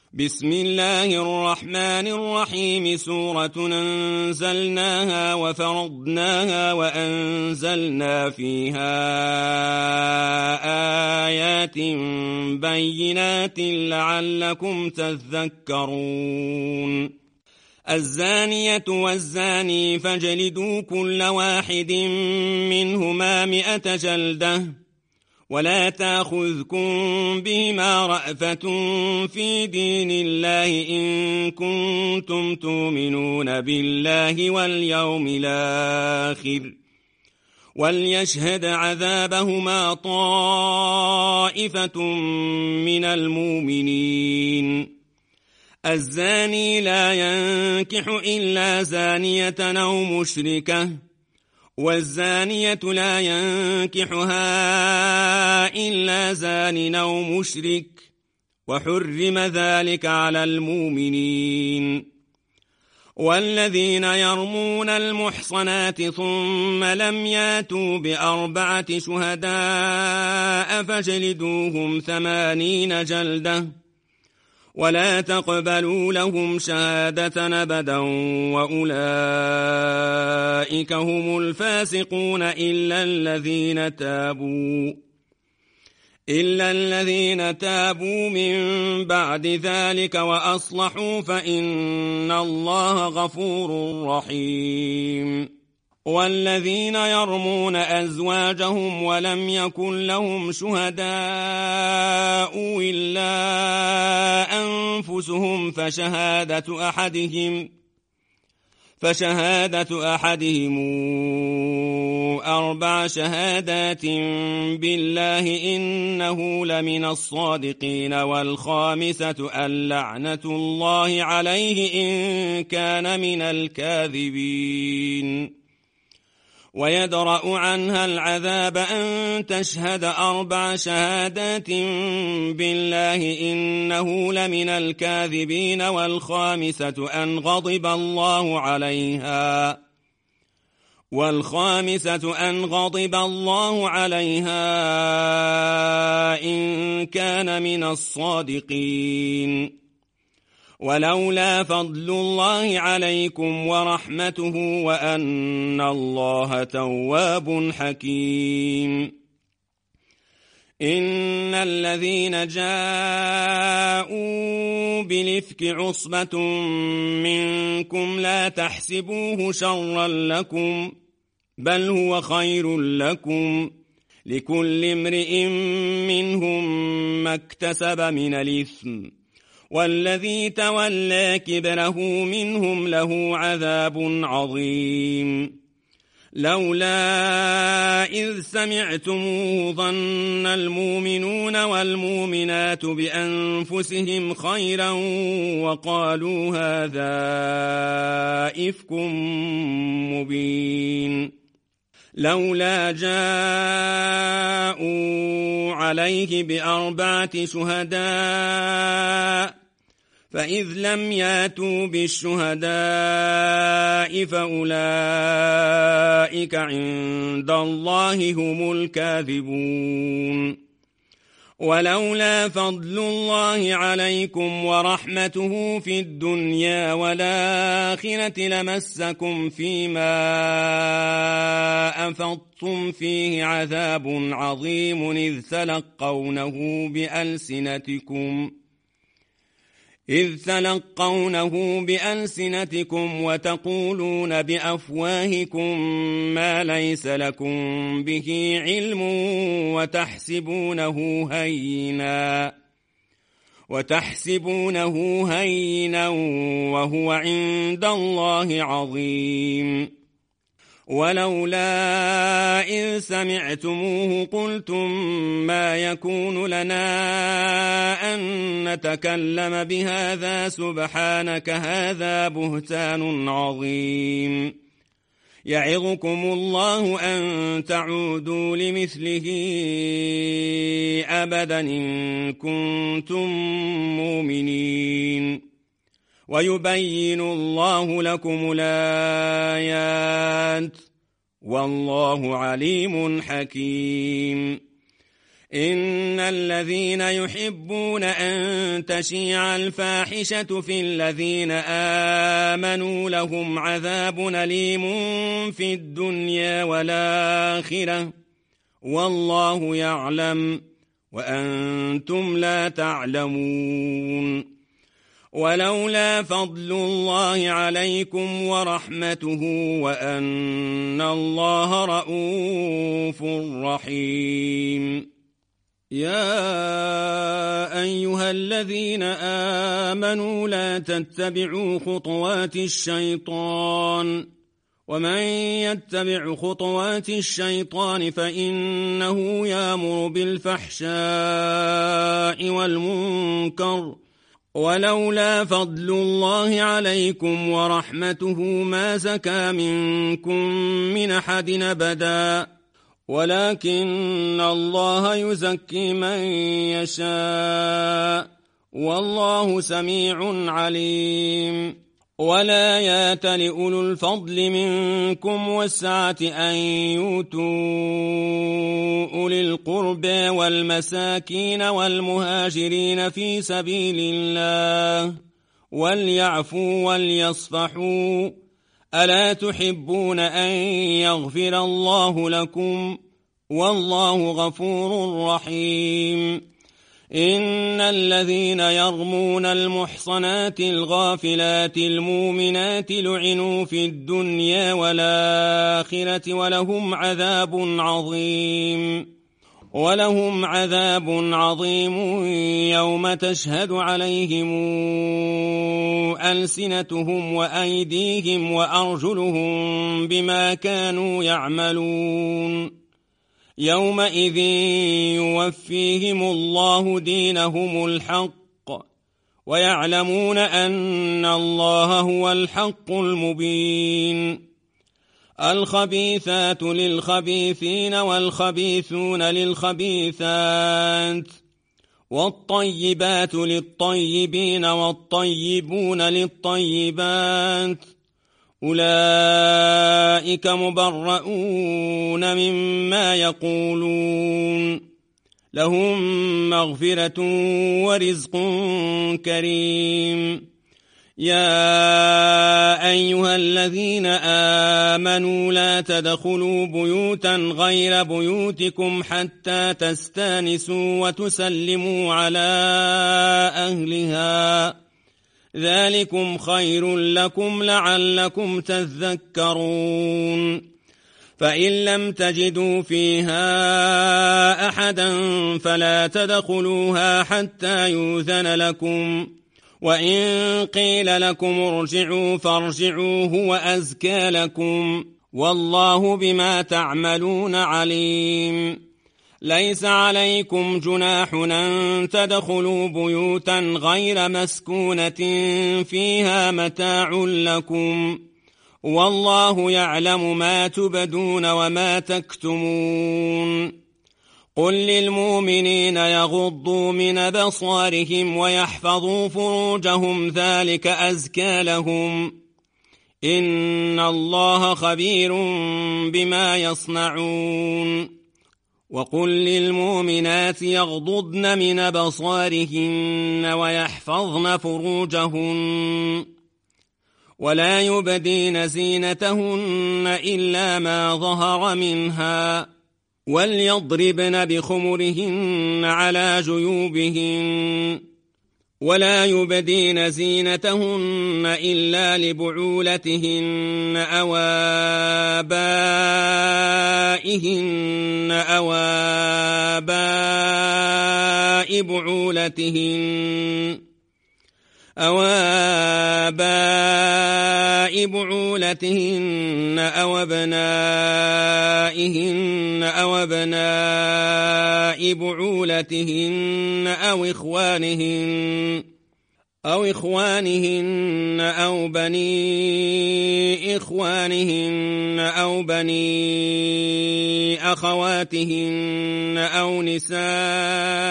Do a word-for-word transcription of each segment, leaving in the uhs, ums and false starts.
بسم الله الرحمن الرحيم سورة أنزلناها وفرضناها وأنزلنا فيها آيات بينات لعلكم تذكرون الزانية والزاني فاجلدوا كل واحد منهما مئة جلدة ولا تأخذكم بهما رأفة في دين الله إن كنتم تؤمنون بالله واليوم الآخر وليشهد عذابهما طائفة من المؤمنين الزاني لا ينكح إلا زانية أو مشركة والزانية لا ينكحها إلا زان أو مشرك وحرم ذلك على المؤمنين والذين يرمون المحصنات ثم لم ياتوا بأربعة شهداء فاجلدوهم ثمانين جلدة ولا تقبلوا لهم شهادة أبدا وأولئك هم الفاسقون إلا الذين تابوا إلا الذين تابوا من بعد ذلك وأصلحوا فإن الله غفور رحيم والذين يرمون أزواجهم ولم يكن لهم شهداء إلا أنفسهم فشهادة أحدهم فشهادة أحدهم أربع شهادات بالله إنه لمن الصادقين والخامسة اللعنة الله عليه إن كان من الكاذبين ويدرأ عنها العذاب أن تشهد أربع شهادات بالله إنه لمن الكاذبين والخامسة أن غضب الله عليها والخامسة أن غضب الله عليها إن كان من الصادقين ولولا فضل الله عليكم ورحمته وأن الله تواب حكيم إن الذين جاءوا بالإفك عصبة منكم لا تحسبوه شرا لكم بل هو خير لكم لكل امرئ منهم ما اكتسب من الإثم والذي تولى كبره منهم له عذاب عظيم لولا إذ سمعتموه ظن المؤمنون والمؤمنات بأنفسهم خيرا وقالوا هذا إفك مبين لولا جاءوا عليه بأربعة شهداء فإذ لم ياتوا بالشهداء فأولئك عند الله هم الكاذبون ولولا فضل الله عليكم ورحمته في الدنيا والآخرة لمسكم فيما أفضتم فيه عذاب عظيم إذ تلقونه بألسنتكم إذ تلقونه بألسنتكم وتقولون بأفواهكم ما ليس لكم به علم وتحسبونه هينا وتحسبونه هينا وهو عند الله عظيم ولولا إذ سمعتموه قلتم ما يكون لنا أن نتكلم بهذا سبحانك هذا بهتان عظيم يعظكم الله أن تعودوا لمثله أبدا إن كنتم مؤمنين ويبين الله لكم الآيات والله عليم حكيم إن الذين يحبون أن تشيع الفاحشة في الذين آمنوا لهم عذاب أليم في الدنيا والآخرة والله يعلم وأنتم لا تعلمون. ولولا فضل الله عليكم ورحمته وأن الله رؤوف رحيم. يا أيها الذين آمنوا لا تتبعوا خطوات الشيطان ومن يتبع خطوات الشيطان فإنه يأمر بالفحشاء والمنكر ولولا فضل الله عليكم ورحمته ما زكى منكم من أحد أبدا ولكن الله يزكي من يشاء والله سميع عليم. ولا يات لأولو الفضل منكم والسعة أن يؤتوا أولي القربى والمساكين والمهاجرين في سبيل الله وليعفوا وليصفحوا ألا تحبون أن يغفر الله لكم والله غفور رحيم. إن الذين يرمون المحصنات الغافلات المؤمنات لعنوا في الدنيا والآخرة ولهم عذاب عظيم ولهم عذاب عظيم يوم تشهد عليهم ألسنتهم وأيديهم وأرجلهم بما كانوا يعملون. يومئذ يوفيهم الله دينهم الحق ويعلمون أن الله هو الحق المبين. الخبيثات للخبيثين والخبيثون للخبيثات والطيبات للطيبين والطيبون للطيبات أولئك مبرؤون مما يقولون لهم مغفرة ورزق كريم. يا أيها الذين آمنوا لا تدخلوا بيوتا غير بيوتكم حتى تستانسوا وتسلموا على أهلها ذلكم خير لكم لعلكم تذكرون. فإن لم تجدوا فيها أحدا فلا تدخلوها حتى يؤذن لكم وإن قيل لكم ارجعوا فارجعوا هو أزكى لكم والله بما تعملون عليم. ليس عليكم جناح أن تدخلوا بيوتا غير مسكونة فيها متاع لكم والله يعلم ما تبدون وما تكتمون. قل للمؤمنين يغضوا من أبصارهم ويحفظوا فروجهم ذلك أزكى لهم إن الله خبير بما يصنعون. وقل للمؤمنات يغضضن من أبصارهن ويحفظن فروجهن ولا يبدين زينتهن إلا ما ظهر منها وليضربن بخمرهن على جيوبهن ولا يبدين زينتهن إلا لبعولتهن أو آبائهن أو آباء بعولتهن أو آباء بعولتهن أو أبنائهن أو أبناء بعولتهن أو إخوانهن أو إخوانهن أو بني إخوانهن أو بني أخواتهن أو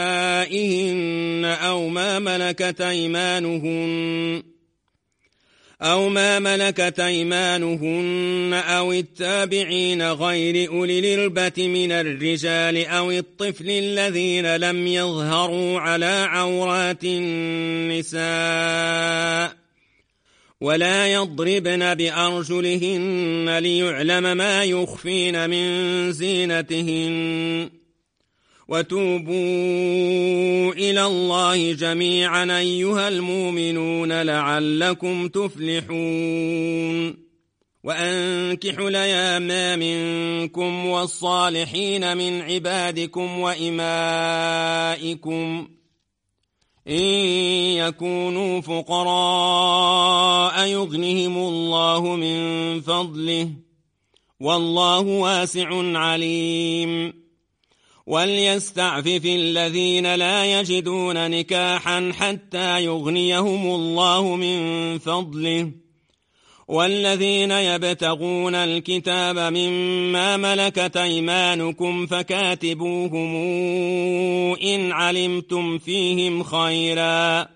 نسائهن أو ما ملكت أيمانهن أو ما ملكت أيمانهن أو التابعين غير أولي الإربة من الرجال أو الطفل الذين لم يظهروا على عورات النساء ولا يضربن بأرجلهن ليعلم ما يخفين من زينتهن وتوبوا إلى الله جميعا أيها المؤمنون لعلكم تفلحون وأنكحوا الأيام منكم والصالحين من عبادكم وإمائكم إن يكونوا فقراء يغنهم الله من فضله والله واسع عليم وليستعفف الذين لا يجدون نكاحا حتى يغنيهم الله من فضله والذين يبتغون الكتاب مما ملكت أيمانكم فكاتبوهم إن علمتم فيهم خيرا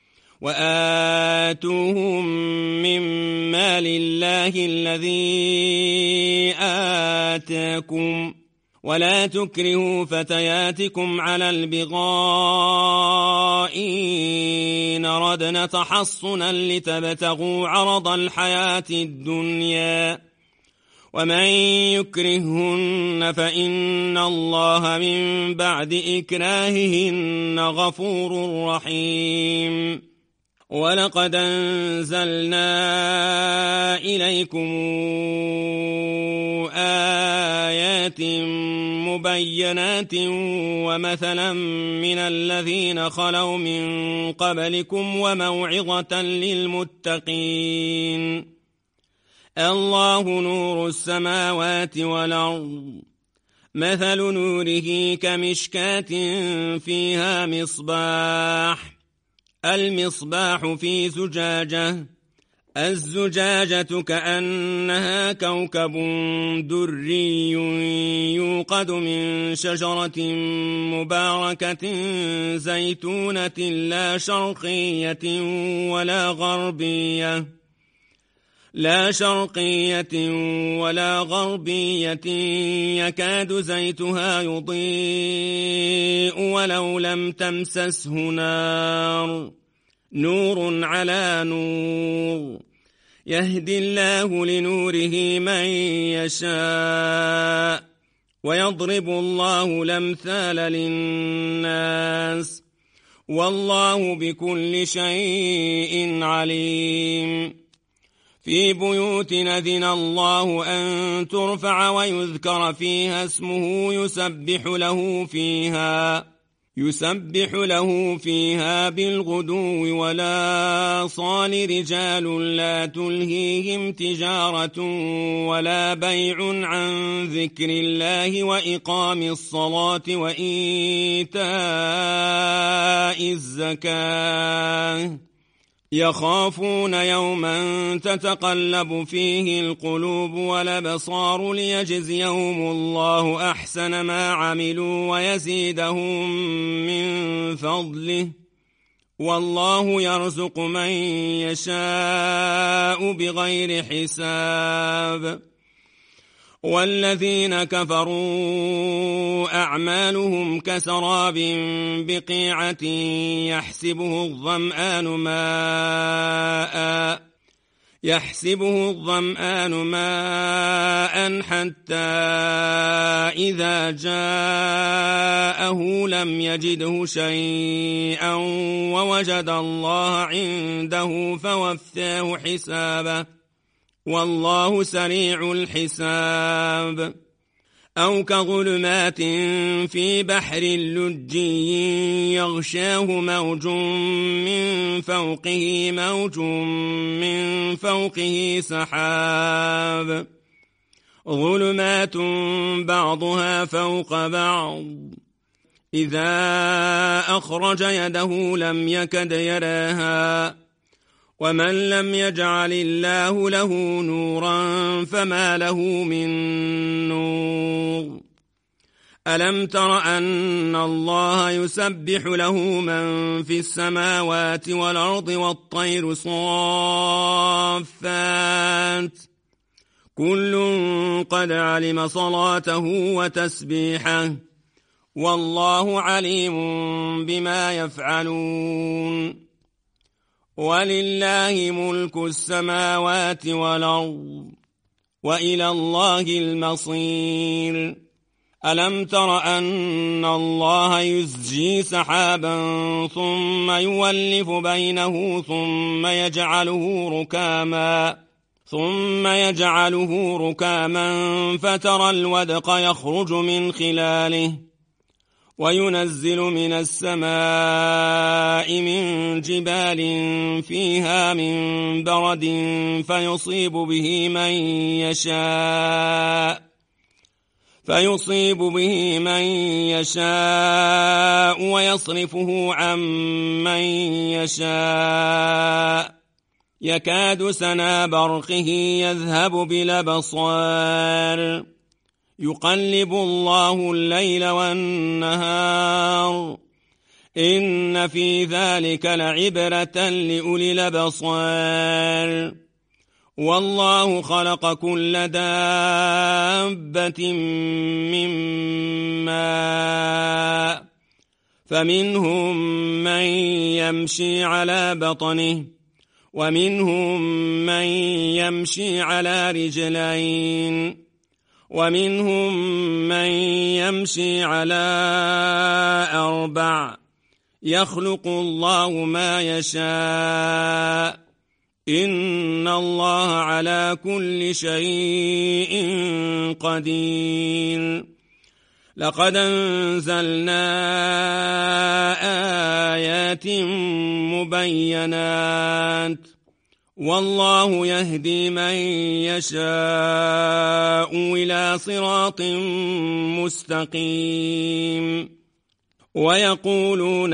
وآتوهم من مال الله الذي آتاكم ولا تكرهوا فتياتكم على البغاء إن ردنا تحصنا لتبتغوا عرض الحياة الدنيا ومن يكرههن فإن الله من بعد إكراههن غفور رحيم ولقد أنزلنا إليكم آيات مبينات ومثلا من الذين خلوا من قبلكم وموعظة للمتقين الله نور السماوات والأرض مثل نوره كمشكاة فيها مصباح المصباح في زجاجة الزجاجة كأنها كوكب دري يوقد من شجرة مباركة زيتونة لا شرقية ولا غربية لا شرقية ولا غربية يكاد زيتها يضيء ولو لم تمسسه نار نور على نور يهدي الله لنوره من يشاء ويضرب الله الأمثال للناس والله بكل شيء عليم في بيوت أذن الله أن ترفع ويذكر فيها اسمه يسبح له فيها يسبح له فيها بالغدو ولا صال رجال لا تلهيهم تجارة ولا بيع عن ذكر الله وإقام الصلاة وإيتاء الزكاة يخافون يوما تتقلب فيه القلوب والأبصار ليجزيهم الله أحسن ما عملوا ويزيدهم من فضله والله يرزق من يشاء بغير حساب والذين كفروا أعمالهم كسراب بقيعة يحسبه الظمآن ماء يحسبه الظمآن ماء حتى إذا جاءه لم يجده شيئا ووجد الله عنده فوفاه حسابه والله سريع الحساب أو كظلمات في بحر لجي يغشاه موج من فوقه موج من فوقه سحاب ظلمات بعضها فوق بعض إذا أخرج يده لم يكد يراها ومن لم يجعل الله له نورا فما له من نور ألم تر أن الله يسبح له من في السماوات والأرض والطير صافات كل قد علم صلاته وتسبيحه والله عليم بما يفعلون ولله ملك السماوات والأرض وإلى الله المصير ألم تر أن الله يزجي سحابا ثم يولف بينه ثم يجعله ركاما ثم يجعله ركاما فترى الودق يخرج من خلاله وينزل من السماء من جبال فيها من برد فيصيب به من يشاء فيصيب به من يشاء ويصرفه عن من يشاء يكاد سنا برقه يذهب بالأبصار يقلب الله الليل والنهار إن في ذلك لعبرة لأولي الأبصار والله خلق كل دابة من ماء فمنهم من يمشي على بطنه ومنهم من يمشي على رجلين ومنهم من يمشي على أربع يخلق الله ما يشاء إن الله على كل شيء قدير لقد أنزلنا آيات مبينات والله يهدي من يشاء إلى صراط مستقيم ويقولون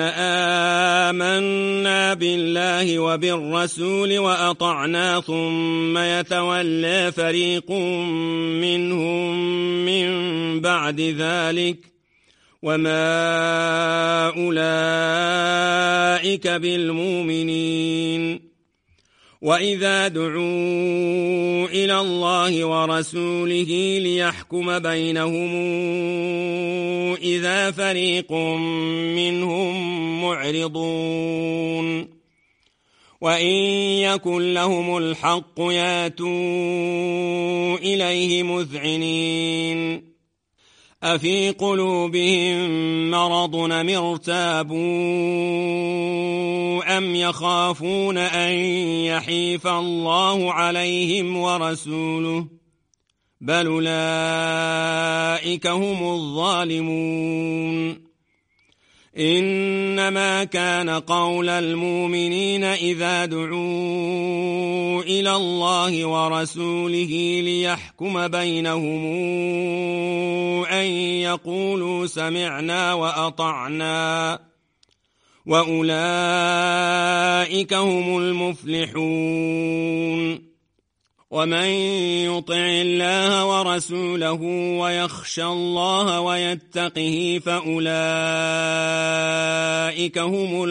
آمنا بالله وبالرسول وأطعنا ثم يتولى فريق منهم من بعد ذلك وما أولئك بالمؤمنين وإذا دعوا إلى الله ورسوله ليحكم بينهم إذا فريق منهم معرضون وإن يكن لهم الحق ياتوا إليه مذعنين أفي قلوبهم مرض أم ارتابوا أم يخافون أن يحيف الله عليهم ورسوله بل أولئك هم الظالمون إنما كان قول المؤمنين إذا دعوا إلى الله ورسوله ليحكم بينهم أن يقولوا سمعنا وأطعنا وأولئك هم المفلحون ومن يطع الله ورسوله ويخشى الله ويتقه فأولئك هم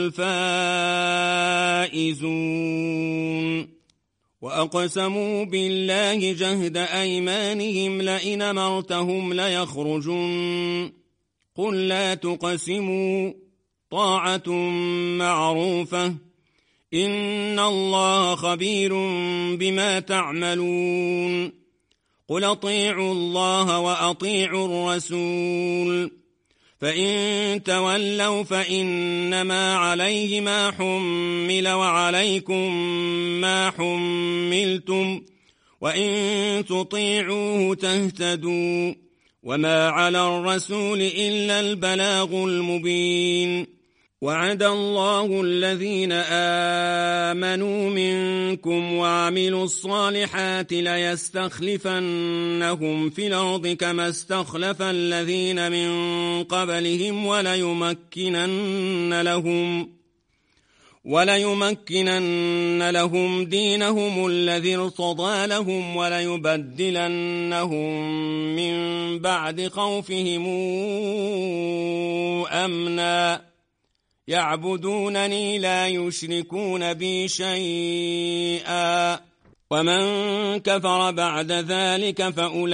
الفائزون وأقسموا بالله جهد أيمانهم لئن أمرتهم ليخرجون قل لا تقسموا طاعة معروفة إن الله خبير بما تعملون قل أطيعوا الله وأطيعوا الرسول فإن تولوا فإنما عليه ما حمل وعليكم ما حملتم وإن تطيعوه تهتدوا وما على الرسول إلا البلاغ المبين وعد الله الذين آمنوا منكم وعملوا الصالحات ليستخلفنهم في الأرض كما استخلف الذين من قبلهم وليمكنن لهم وليمكنن لهم دينهم الذي ارتضى لهم وليبدلنهم من بعد خوفهم أمنا يعبدونني لا يشركون بي شيئا ومن كفر بعد ذلك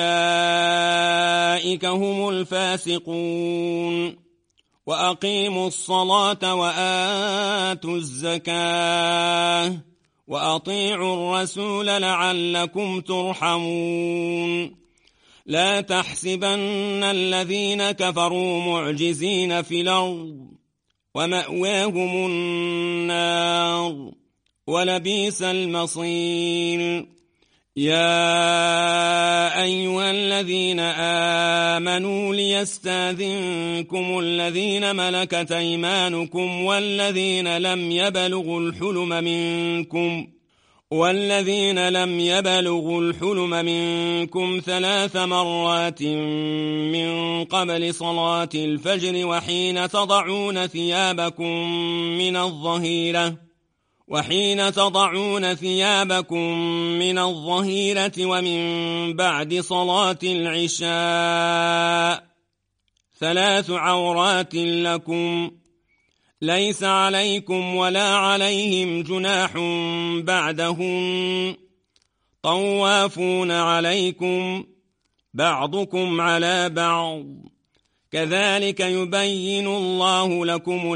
فأولئك هم الفاسقون وأقيموا الصلاة وآتوا الزكاة وأطيعوا الرسول لعلكم ترحمون لا تحسبن الذين كفروا معجزين في الأرض ومأواهم النار ولبئس المصير يا أيها الذين آمنوا ليستاذنكم الذين ملكت أيمانكم والذين لم يبلغوا الحلم منكم والذين لم يبلغوا الحلم منكم ثلاث مرات من قبل صلاة الفجر وحين تضعون ثيابكم من الظهيرة وحين تضعون ثيابكم من الظهيرة ومن بعد صلاة العشاء ثلاث عورات لكم ليس عليكم ولا عليهم جناح بعدهن طوافون عليكم بعضكم على بعض كذلك يبين الله لكم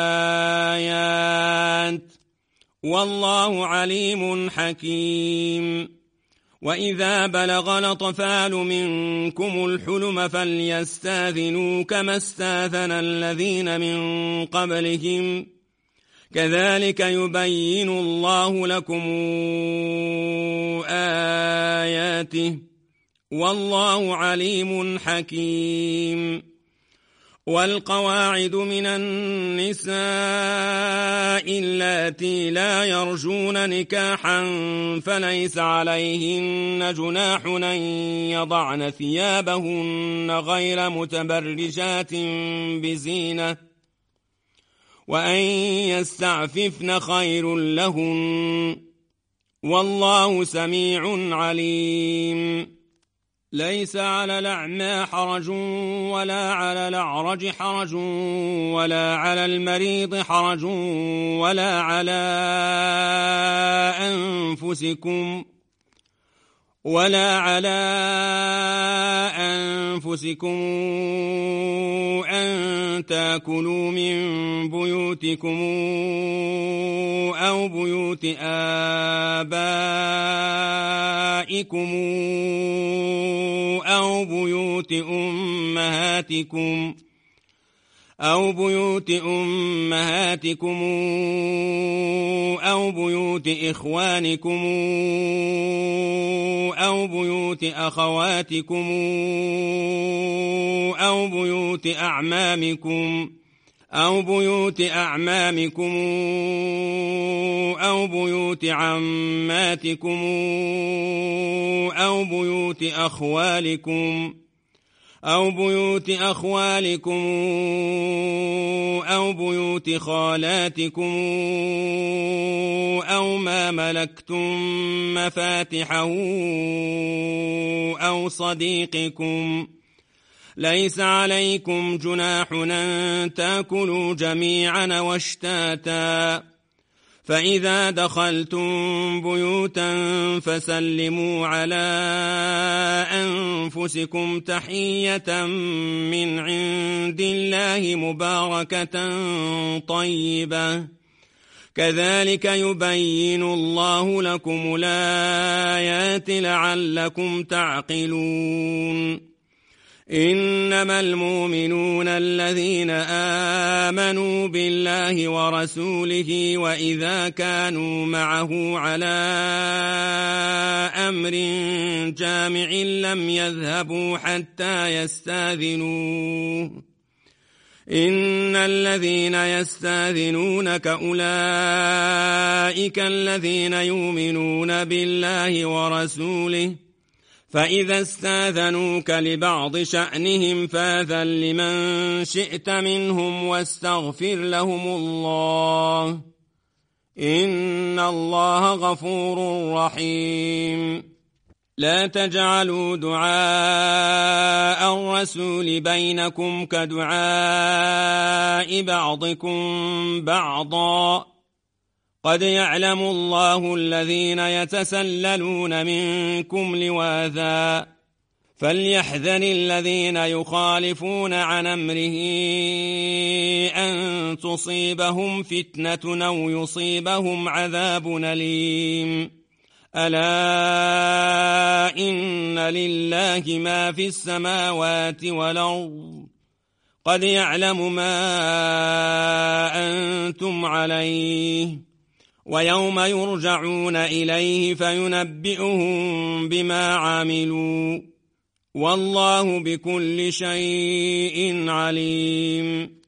الآيات والله عليم حكيم وإذا بلغ الأطفال منكم الحلم فليستاذنوا كما استاذن الذين من قبلهم كذلك يبين الله لكم آياته والله عليم حكيم والقواعد من النساء اللاتي لا يرجون نكاحا فليس عليهن جناح أن يضعن ثيابهن غير متبرجات بزينة وأن يستعففن خير لهن والله سميع عليم ليس على الأعمى حرج ولا على الأعرج حرج ولا على المريض حرج ولا على أنفسكم ولا على أنفسكم أن تأكلوا من بيوتكم أو بيوت آبائكم أو بيوت أمهاتكم أو بيوت أمهاتكم أو بيوت إخوانكم أو بيوت أخواتكم أو بيوت أعمامكم أو بيوت أعمامكم أو بيوت عماتكم أو بيوت أخوالكم أو بيوت أخوالكم أو بيوت خالاتكم أو ما ملكتم مفاتحه أو صديقكم ليس عليكم جناح أن تأكلوا جميعا واشتاتا فإذا دخلتم بيوتا فسلموا على أنفسكم تحية من عند الله مباركة طيبة كذلك يبين الله لكم الآيات لعلكم تعقلون إنما المؤمنون الذين آمنوا بالله ورسوله وإذا كانوا معه على أمر جامع لم يذهبوا حتى يستاذنوه إن الذين يستاذنونك أولئك الذين يؤمنون بالله ورسوله فإذا استاذنوك لبعض شأنهم فاذن لمن شئت منهم واستغفر لهم الله إن الله غفور رحيم. لا تجعلوا دعاء الرسول بينكم كدعاء بعضكم بعضا قد يعلم الله الذين يتسللون منكم لواذا فليحذر الذين يخالفون عن أمره أن تصيبهم فتنة أو يصيبهم عذاب أليم. ألا إن لله ما في السماوات والأرض قد يعلم ما أنتم عليه ويوم يرجعون إليه فينبئهم بما عملوا والله بكل شيء عليم.